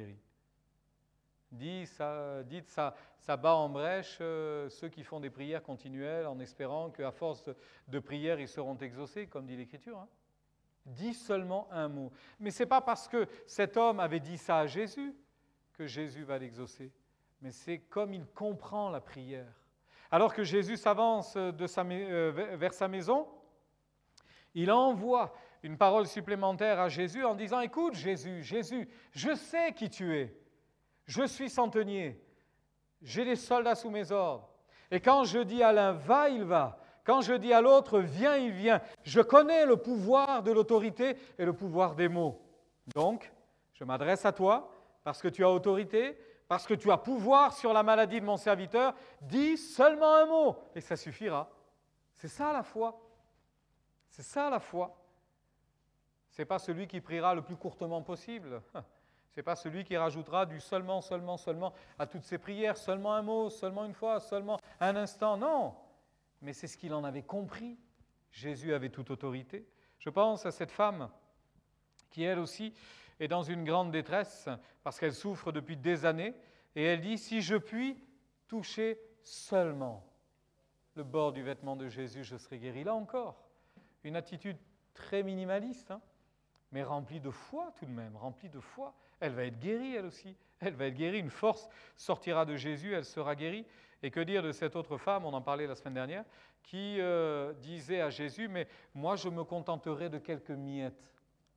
Dit ça, dites ça, ça bat en brèche euh, ceux qui font des prières continuelles en espérant qu'à force de, de prières, ils seront exaucés, comme dit l'Écriture. Hein. Dis seulement un mot. Mais ce n'est pas parce que cet homme avait dit ça à Jésus que Jésus va l'exaucer, mais c'est comme il comprend la prière. Alors que Jésus s'avance de sa, euh, vers sa maison, il envoie une parole supplémentaire à Jésus en disant « Écoute Jésus, Jésus, je sais qui tu es. Je suis centenier, j'ai des soldats sous mes ordres. Et quand je dis à l'un, va, il va. Quand je dis à l'autre, viens, il vient. Je connais le pouvoir de l'autorité et le pouvoir des mots. Donc, je m'adresse à toi parce que tu as autorité, parce que tu as pouvoir sur la maladie de mon serviteur. Dis seulement un mot et ça suffira. C'est ça la foi. C'est ça la foi. Ce n'est pas celui qui priera le plus courtement possible. Ce n'est pas celui qui rajoutera du seulement, seulement, seulement à toutes ses prières, seulement un mot, seulement une fois, seulement un instant. Non, mais c'est ce qu'il en avait compris. Jésus avait toute autorité. Je pense à cette femme qui, elle aussi, est dans une grande détresse parce qu'elle souffre depuis des années et elle dit « Si je puis toucher seulement le bord du vêtement de Jésus, je serai guéri. » Là encore, une attitude très minimaliste, hein, mais remplie de foi tout de même, remplie de foi. Elle va être guérie, elle aussi. Elle va être guérie. Une force sortira de Jésus, elle sera guérie. Et que dire de cette autre femme, on en parlait la semaine dernière, qui euh, disait à Jésus, mais moi je me contenterai de quelques miettes.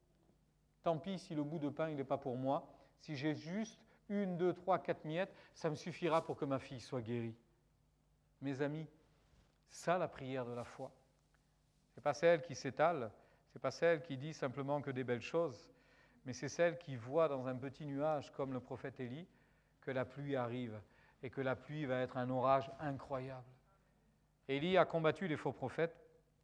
Tant pis si le bout de pain il n'est pas pour moi. Si j'ai juste une, deux, trois, quatre miettes, ça me suffira pour que ma fille soit guérie. Mes amis, ça la prière de la foi. Ce n'est pas celle qui s'étale, ce n'est pas celle qui dit simplement que des belles choses, mais c'est celle qui voit dans un petit nuage, comme le prophète Élie, que la pluie arrive et que la pluie va être un orage incroyable. Élie a combattu les faux prophètes,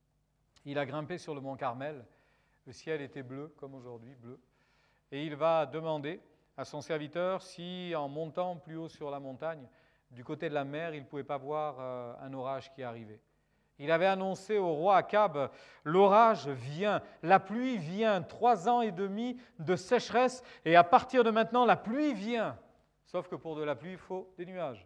il a grimpé sur le mont Carmel, le ciel était bleu, comme aujourd'hui, bleu, et il va demander à son serviteur si, en montant plus haut sur la montagne, du côté de la mer, il ne pouvait pas voir euh, un orage qui arrivait. Il avait annoncé au roi Akab, l'orage vient, la pluie vient, trois ans et demi de sécheresse, et à partir de maintenant, la pluie vient. Sauf que pour de la pluie, il faut des nuages.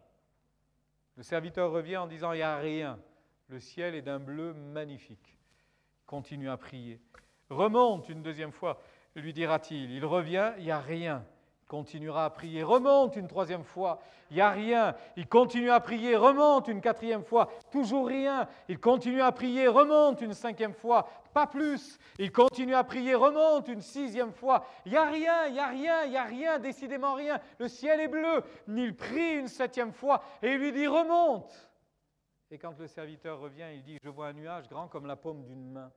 Le serviteur revient en disant, il n'y a rien. Le ciel est d'un bleu magnifique. Il continue à prier. Remonte une deuxième fois, lui dira-t-il. Il revient, il n'y a rien. Il continuera à prier. Remonte une troisième fois, il n'y a rien. Il continue à prier. Remonte une quatrième fois, toujours rien. Il continue à prier. Remonte une cinquième fois, pas plus. Il continue à prier. Remonte une sixième fois. Il n'y a rien, il n'y a rien, il n'y a rien, décidément rien. Le ciel est bleu. Il prie une septième fois et il lui dit remonte. Et quand le serviteur revient, il dit je vois un nuage grand comme la paume d'une main.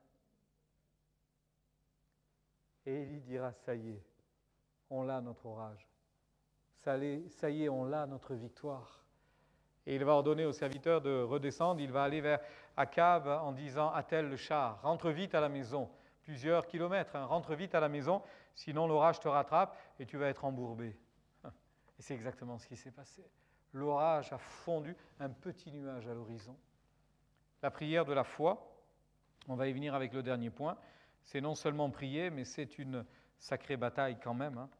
Et il dira ça y est. On l'a notre orage. Ça y est, on l'a notre victoire. Et il va ordonner au serviteur de redescendre. Il va aller vers Akab en disant, attelle le char, rentre vite à la maison. Plusieurs kilomètres, hein, rentre vite à la maison, sinon l'orage te rattrape et tu vas être embourbé. Et c'est exactement ce qui s'est passé. L'orage a fondu, un petit nuage à l'horizon. La prière de la foi, on va y venir avec le dernier point, c'est non seulement prier, mais c'est une sacrée bataille quand même. Hein.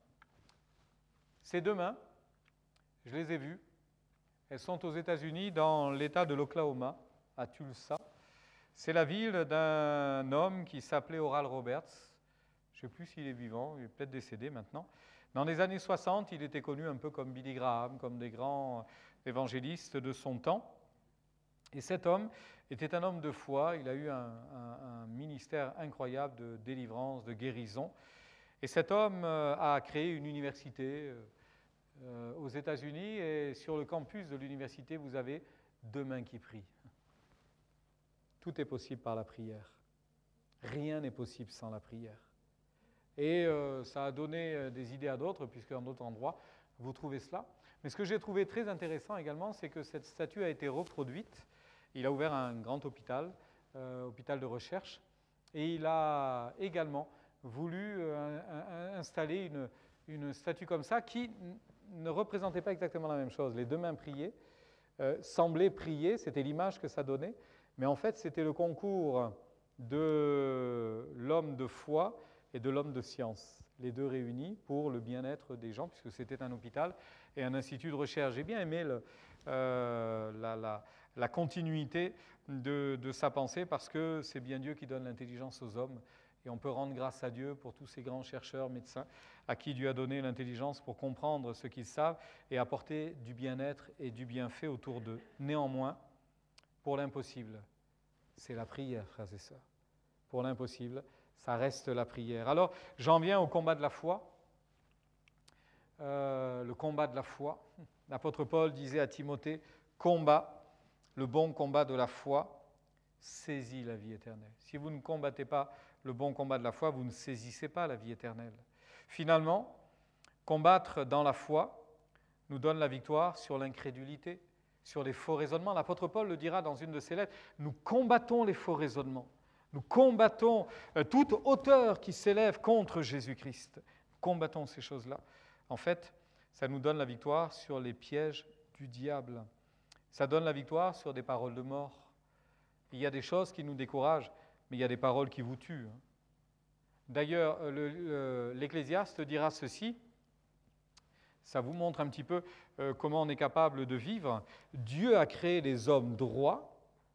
Ces deux mains, je les ai vues, elles sont aux États-Unis dans l'État de l'Oklahoma, à Tulsa. C'est la ville d'un homme qui s'appelait Oral Roberts. Je ne sais plus s'il est vivant, il est peut-être décédé maintenant. Dans les années soixante, il était connu un peu comme Billy Graham, comme des grands évangélistes de son temps. Et cet homme était un homme de foi, il a eu un, un, un ministère incroyable de délivrance, de guérison. Et cet homme a créé une université euh, aux États-Unis et sur le campus de l'université, vous avez deux mains qui prient. Tout est possible par la prière. Rien n'est possible sans la prière. Et euh, ça a donné des idées à d'autres, puisque dans d'autres endroits, vous trouvez cela. Mais ce que j'ai trouvé très intéressant également, c'est que cette statue a été reproduite. Il a ouvert un grand hôpital, euh, hôpital de recherche, et il a également voulu euh, installer une, une statue comme ça qui ne représentait pas exactement la même chose. Les deux mains priées, euh, semblaient prier, c'était l'image que ça donnait, mais en fait c'était le concours de l'homme de foi et de l'homme de science, les deux réunis pour le bien-être des gens, puisque c'était un hôpital et un institut de recherche. J'ai bien aimé le, euh, la, la, la continuité de, de sa pensée, parce que c'est bien Dieu qui donne l'intelligence aux hommes, et on peut rendre grâce à Dieu pour tous ces grands chercheurs, médecins, à qui Dieu a donné l'intelligence pour comprendre ce qu'ils savent et apporter du bien-être et du bienfait autour d'eux. Néanmoins, pour l'impossible, c'est la prière, frères et sœurs. Pour l'impossible, ça reste la prière. Alors, j'en viens au combat de la foi. Euh, le combat de la foi. L'apôtre Paul disait à Timothée, combat, le bon combat de la foi, saisis la vie éternelle. Si vous ne combattez pas le bon combat de la foi, vous ne saisissez pas la vie éternelle. Finalement, combattre dans la foi nous donne la victoire sur l'incrédulité, sur les faux raisonnements. L'apôtre Paul le dira dans une de ses lettres, nous combattons les faux raisonnements. Nous combattons euh, toute hauteur qui s'élève contre Jésus-Christ. Nous combattons ces choses-là. En fait, ça nous donne la victoire sur les pièges du diable. Ça donne la victoire sur des paroles de mort. Il y a des choses qui nous découragent, mais il y a des paroles qui vous tuent. D'ailleurs, le, le, l'Ecclésiaste dira ceci, ça vous montre un petit peu euh, comment on est capable de vivre. Dieu a créé les hommes droits,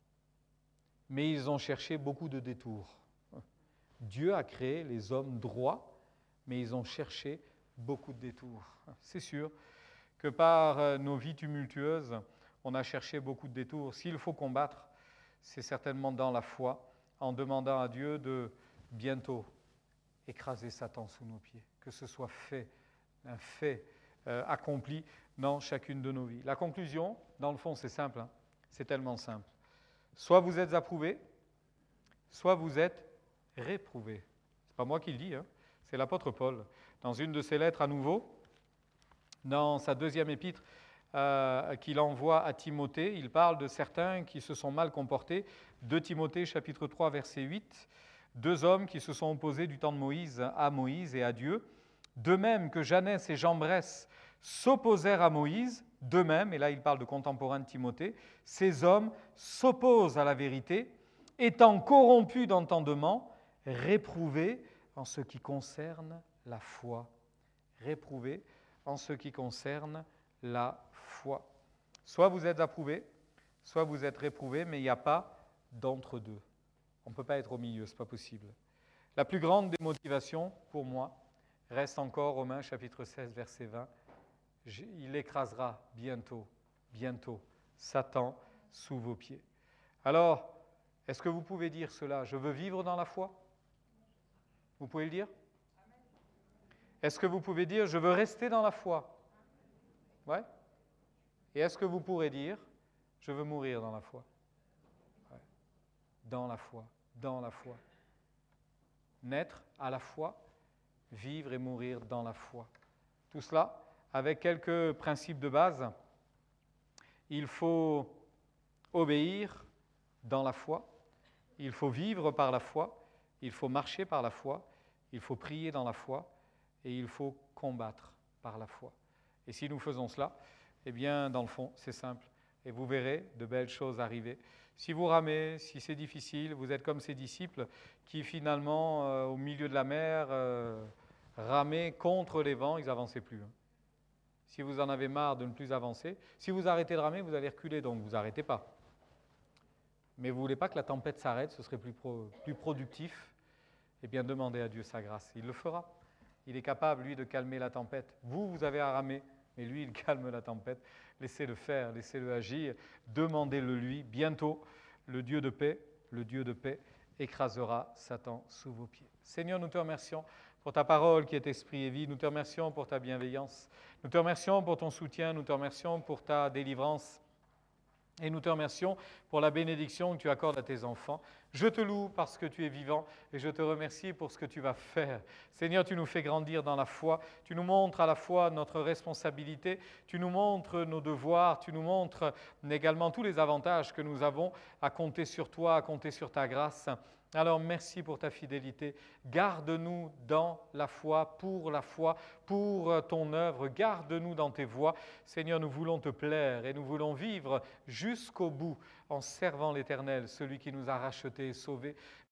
mais ils ont cherché beaucoup de détours. Dieu a créé les hommes droits, mais ils ont cherché beaucoup de détours. C'est sûr que par nos vies tumultueuses, on a cherché beaucoup de détours. S'il faut combattre, c'est certainement dans la foi, en demandant à Dieu de bientôt écraser Satan sous nos pieds, que ce soit fait, un fait euh, accompli dans chacune de nos vies. La conclusion, dans le fond, c'est simple, hein, c'est tellement simple. Soit vous êtes approuvé, soit vous êtes réprouvé. Ce n'est pas moi qui le dis, hein, c'est l'apôtre Paul. Dans une de ses lettres à nouveau, dans sa deuxième épître euh, qu'il envoie à Timothée, il parle de certains qui se sont mal comportés. deux Timothée, chapitre trois, verset huit. Deux hommes qui se sont opposés du temps de Moïse à Moïse et à Dieu. De même que Janès et Jambres s'opposèrent à Moïse, de même, et là il parle de contemporains de Timothée, ces hommes s'opposent à la vérité, étant corrompus d'entendement, réprouvés en ce qui concerne la foi. Réprouvés en ce qui concerne la foi. Soit vous êtes approuvé, soit vous êtes réprouvé, mais il n'y a pas d'entre-deux. On ne peut pas être au milieu, ce n'est pas possible. La plus grande des motivations, pour moi, reste encore Romains chapitre seize, verset vingt. Il écrasera bientôt, bientôt, Satan sous vos pieds. Alors, est-ce que vous pouvez dire cela? Je veux vivre dans la foi? Vous pouvez le dire? Est-ce que vous pouvez dire, je veux rester dans la foi? Ouais. Et est-ce que vous pourrez dire, je veux mourir dans la foi? Ouais. Dans la foi, dans la foi. Naître à la foi, vivre et mourir dans la foi. Tout cela avec quelques principes de base. Il faut obéir dans la foi, il faut vivre par la foi, il faut marcher par la foi, il faut prier dans la foi, et il faut combattre par la foi. Et si nous faisons cela, eh bien, dans le fond, c'est simple. Et vous verrez de belles choses arriver. Si vous ramez, si c'est difficile, vous êtes comme ces disciples qui, finalement, euh, au milieu de la mer, euh, ramaient contre les vents, ils n'avançaient plus. Hein. Si vous en avez marre de ne plus avancer, si vous arrêtez de ramer, vous allez reculer, donc vous n'arrêtez pas. Mais vous ne voulez pas que la tempête s'arrête, ce serait plus, pro, plus productif. Eh bien, demandez à Dieu sa grâce. Il le fera. Il est capable, lui, de calmer la tempête. Vous, vous avez à ramer, mais lui, il calme la tempête. Laissez-le faire, laissez-le agir. Demandez-le lui. Bientôt, le Dieu de paix, le Dieu de paix écrasera Satan sous vos pieds. Seigneur, nous te remercions pour ta parole qui est esprit et vie. Nous te remercions pour ta bienveillance. Nous te remercions pour ton soutien. Nous te remercions pour ta délivrance. Et nous te remercions pour la bénédiction que tu accordes à tes enfants. Je te loue parce que tu es vivant et je te remercie pour ce que tu vas faire. Seigneur, tu nous fais grandir dans la foi. Tu nous montres à la fois notre responsabilité, tu nous montres nos devoirs, tu nous montres également tous les avantages que nous avons à compter sur toi, à compter sur ta grâce. Alors merci pour ta fidélité. Garde-nous dans la foi, pour la foi, pour ton œuvre. Garde-nous dans tes voies. Seigneur, nous voulons te plaire et nous voulons vivre jusqu'au bout en servant l'Éternel, celui qui nous a rachetés et sauvés.